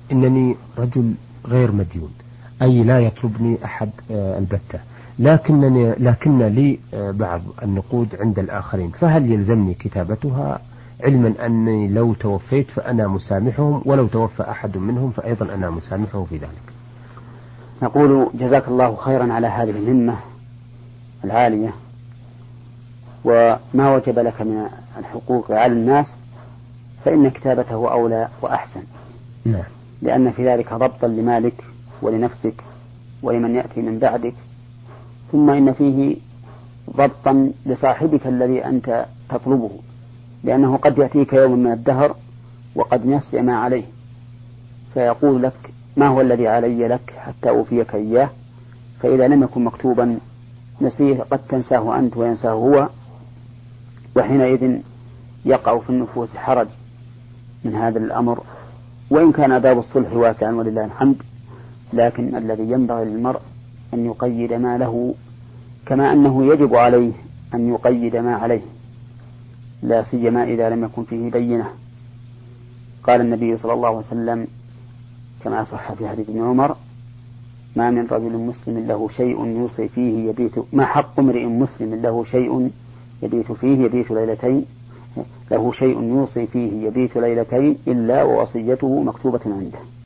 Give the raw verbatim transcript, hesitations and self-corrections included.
إنني رجل غير مديون، أي لا يطلبني أحد البتة، لكنني لكن لي بعض النقود عند الآخرين، فهل يلزمني كتابتها، علما أني لو توفيت فأنا مسامحهم، ولو توفى أحد منهم فأيضا أنا مسامحه في ذلك؟ نقول جزاك الله خيرا على هذه الهمة العالية، وما وجب لك من الحقوق على الناس فإن كتابته أولى وأحسن، نعم. لأن في ذلك ضبطا لمالك ولنفسك ولمن يأتي من بعدك، ثم إن فيه ضبطا لصاحبك الذي أنت تطلبه، لأنه قد يأتيك يوم من الدهر وقد نسي ما عليه، فيقول لك ما هو الذي علي لك حتى أوفيك إياه، فإذا لم يكن مكتوبا نسيه قد تنساه أنت وينساه هو، وحينئذ يقع في النفوس حرج من هذا الأمر. وإن كان باب الصلح واسعا ولله الحمد، لكن الذي ينبغي للمرء أن يقيد ما له، كما أنه يجب عليه أن يقيد ما عليه، لا سيما إذا لم يكن فيه بينة. قال النبي صلى الله عليه وسلم كما صح في حديث ابن عمر: ما من رجل مسلم له شيء يوصي فيه يبيت ما حق امرئ مسلم له شيء يبيت فيه يبيت ليلتين له شيء يوصي فيه يبيت ليلتين إلا ووصيته مكتوبة عنده.